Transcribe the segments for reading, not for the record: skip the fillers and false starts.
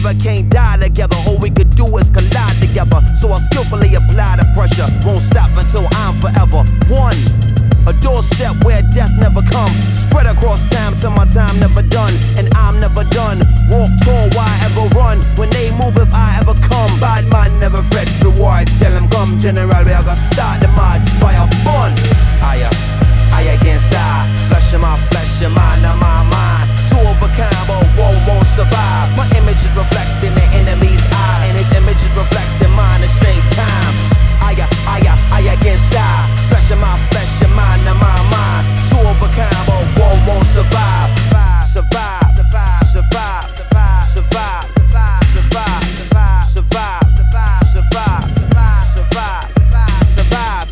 never can't die together. All we could do is collide together. So I'll skillfully apply the pressure. Won't stop until I'm forever one. A doorstep where death never come. Spread across time till my time never done. And I'm never done. Walk tall, why ever run? When they move, if I ever come. Bad man never fret for war. Tell them come, general, we are gonna start the mad fire fun. I against die. Flesh in my flesh, your mind in my mind. Two of a kind, but one won't survive. My image is reflecting the enemy's eye, and his image is reflecting mine at the same time. I against die. Flesh in my flesh, your mind in my mind. Two of a kind, but one won't survive. Survive, survive, survive, survive, survive, survive, survive, survive, survive, survive, survive.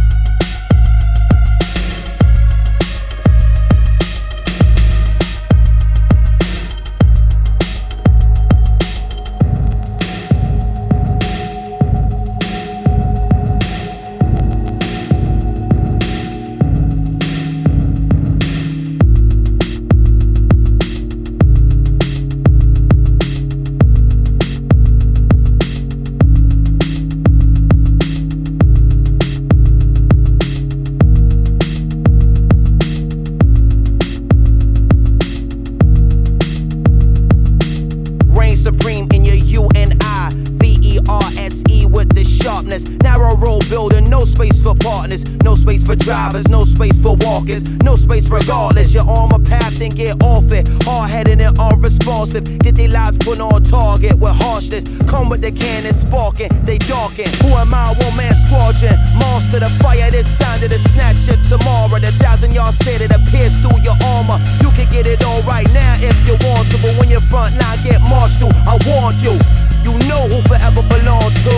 Supreme in your UNIVERSE with the sharpness. Narrow road building, no space for partners, no space for drivers, no space for walkers, no space regardless. You're on my path and get off it. Hard-headed and unresponsive, get their lives put on target with harshness. Come with the cannon sparking, they darken. Who am I? One man squadron. Monster the fire, this time to the snatch it tomorrow. The 1,000-yard stare that pierce through your armor. You can get it all right now if you want to, but when your front line get marched through, I warned you. You know who forever belong to.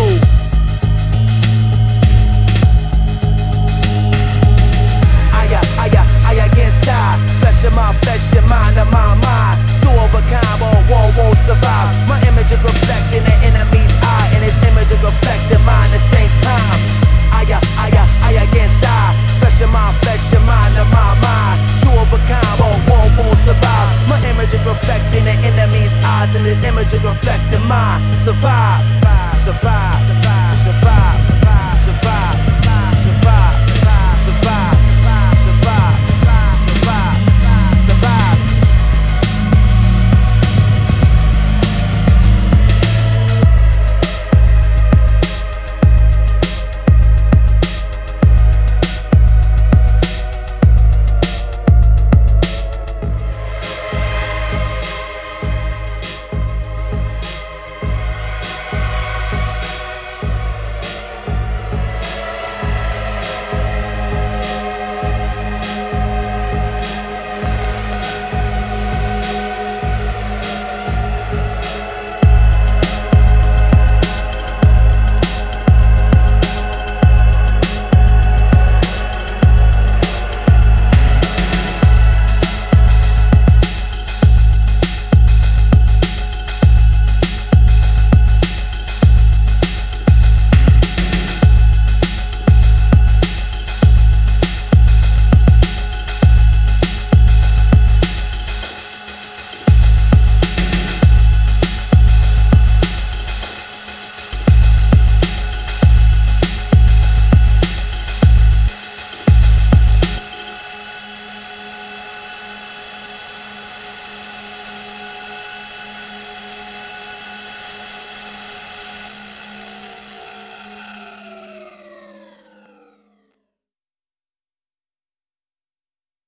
I against die. Flesh in my flesh, your mind in my mind. Two of a kind, but one won't survive. My image is reflecting the enemy's eye, and his image is reflecting mine at the same time. I against die. Flesh in my flesh, your mind in my mind. Two of a kind, but one won't survive. My image is reflecting the enemy's eyes, and his image is reflecting mine. Survive.